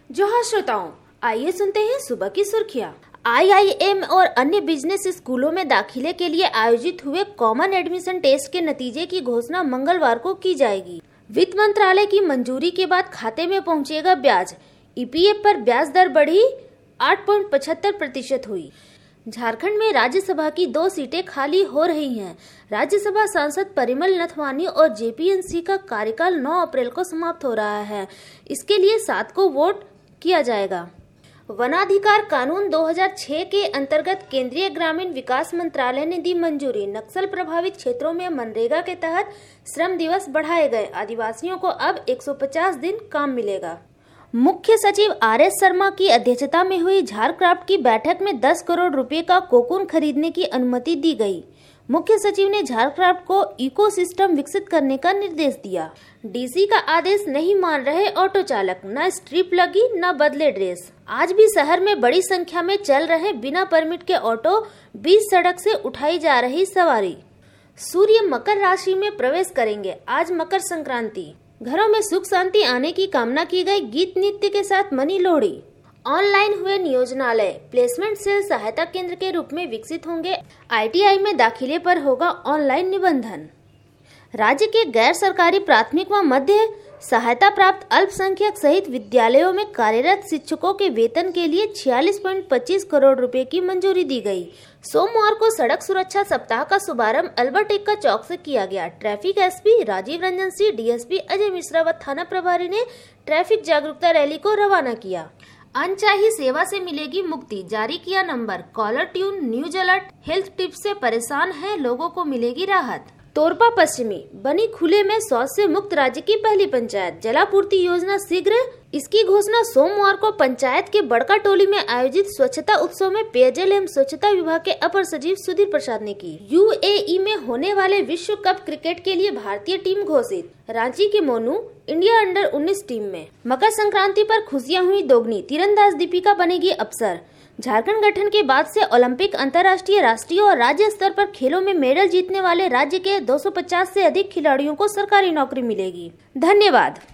जोहार श्रोताओं, आइए सुनते हैं सुबह की सुर्खियां। IIM और अन्य बिजनेस स्कूलों में दाखिले के लिए आयोजित हुए कॉमन एडमिशन टेस्ट के नतीजे की घोषणा मंगलवार को की जाएगी। वित्त मंत्रालय की मंजूरी के बाद खाते में पहुंचेगा ब्याज। EPF पर ब्याज दर बढ़ी 8.75% हुई। झारखंड में राज्यसभा की 2 सीटें खाली हो रही हैं। राज्यसभा सांसद परिमल नथवानी और JPNC का कार्यकाल 9 अप्रैल को समाप्त हो रहा है। इसके लिए 7 को वोट किया जाएगा। वनाधिकार कानून 2006 के अंतर्गत केंद्रीय ग्रामीण विकास मंत्रालय ने दी मंजूरी। नक्सल प्रभावित क्षेत्रों में मनरेगा के तहत श्रम दिवस बढ़ाए गए। आदिवासियों को अब 150 दिन काम मिलेगा। मुख्य सचिव RS शर्मा की अध्यक्षता में हुई झारक्राफ्ट की बैठक में 10 करोड़ रुपए का कोकून खरीदने की अनुमति दी गई। मुख्य सचिव ने झारक्राफ्ट को इकोसिस्टम विकसित करने का निर्देश दिया। DC का आदेश नहीं मान रहे ऑटो चालक, न स्ट्रिप लगी न बदले ड्रेस। आज भी शहर में बड़ी संख्या में चल रहे बिना परमिट के ऑटो बीच सड़क से उठाई जा रही सवारी। सूर्य मकर राशि में प्रवेश करेंगे। आज मकर संक्रांति। घरों में सुख शांति आने की कामना की गई। गीत नृत्य के साथ मनी लोहड़ी। ऑनलाइन हुए नियोजनालय प्लेसमेंट सेल सहायता केंद्र के रूप में विकसित होंगे। ITI में दाखिले पर होगा ऑनलाइन निबंधन। राज्य के गैर सरकारी प्राथमिक व मध्य सहायता प्राप्त अल्पसंख्यक सहित विद्यालयों में कार्यरत शिक्षकों के वेतन के लिए 46.25 करोड़ रुपए की मंजूरी दी गई। सोमवार को सड़क सुरक्षा सप्ताह का शुभारंभ अल्बर्ट एक्का चौक से किया गया। Traffic SP Rajeev Ranjan Singh, DSP Ajay Mishra व थाना प्रभारी ने ट्रैफिक जागरूकता रैली को रवाना किया। अनचाही सेवा से मिलेगी मुक्ति, जारी किया नंबर। Caller tune, news alert, health tips से परेशान हैं लोगों को मिलेगी राहत। तोरपा पश्चिमी बनी खुले में शौच से मुक्त राज्य की पहली पंचायत। जलापूर्ति योजना शीघ्र। इसकी घोषणा सोमवार को पंचायत के बड़का टोली में आयोजित स्वच्छता उत्सव में पेयजल एवं स्वच्छता विभाग के अपर सचिव सुधीर प्रसाद ने की। UAE में होने वाले विश्व कप क्रिकेट के लिए भारतीय टीम घोषित। रांची के मोनू इंडिया अंडर 19 टीम में। मकर संक्रांति पर खुशियां हुई दोगुनी। तीरंदाज दीपिका बनेगी अफसर। झारखंड गठन के बाद से ओलंपिक, अंतर्राष्ट्रीय, राष्ट्रीय और राज्य स्तर पर खेलों में मेडल जीतने वाले राज्य के 250 से अधिक खिलाड़ियों को सरकारी नौकरी मिलेगी। धन्यवाद।